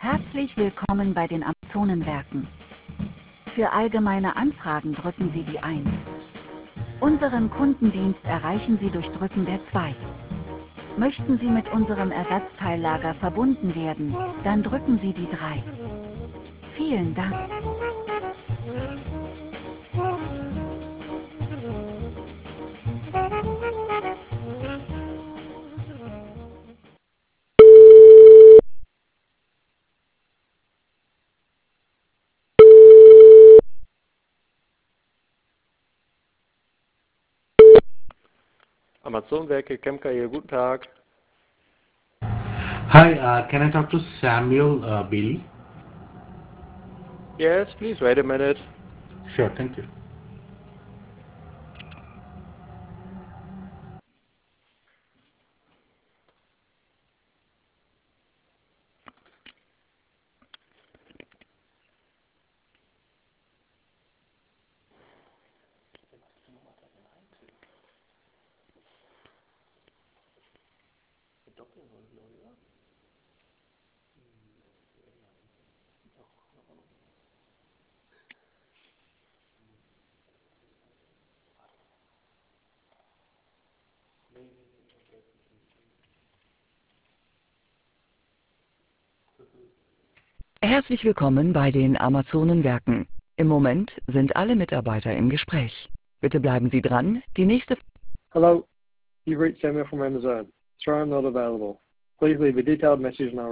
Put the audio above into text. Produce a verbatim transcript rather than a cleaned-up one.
Herzlich willkommen bei den Amazonenwerken. Für allgemeine Anfragen drücken Sie die eins. Unseren Kundendienst erreichen Sie durch Drücken der zwei. Möchten Sie mit unserem Ersatzteillager verbunden werden, dann drücken Sie die drei. Vielen Dank. Amazonenwerke, Kemka hier, guten Tag. Hi, uh, can I talk to Samuel uh, Bailey? Yes, please wait a minute. Sure, thank you. Herzlich willkommen bei den Amazonenwerken. Im Moment sind alle Mitarbeiter im Gespräch. Bitte bleiben Sie dran. Die nächste Hello, you've reached Samuel from Amazon. Sorry I'm not available. Please leave a detailed message and I'll